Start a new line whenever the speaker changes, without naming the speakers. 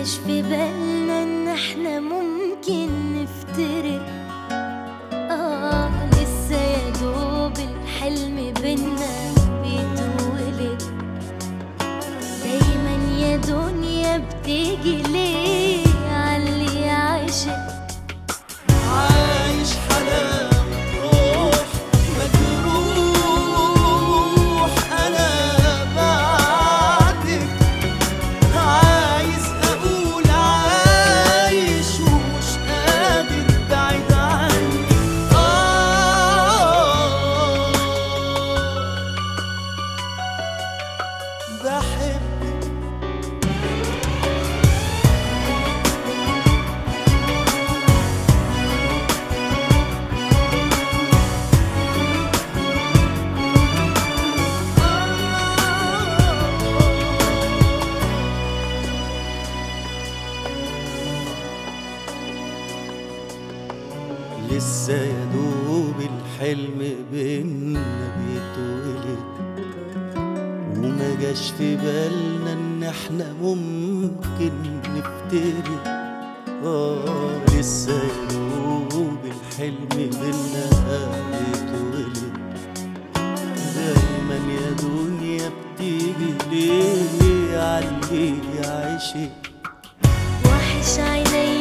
جاش في بالنا ان احنا ممكن نفترق. لسه يا دوب الحلم بينا بيتولد. دايما يا دنيا بتيجي ليه عاللي عاشق
عايش حلاوة روح مجروح. أنا بعدك عايز أقول عايش ومش قادر بعيد عنك. بحبك. لسه يا دوب الحلم بينا بيتولد، وما جاش في بالنا ان احنا ممكن نفترق. لسه يا دوب الحلم بينا بيتولد. دايما يا دنيا بتيجي ليه عاللي عايشك.
وحش عيني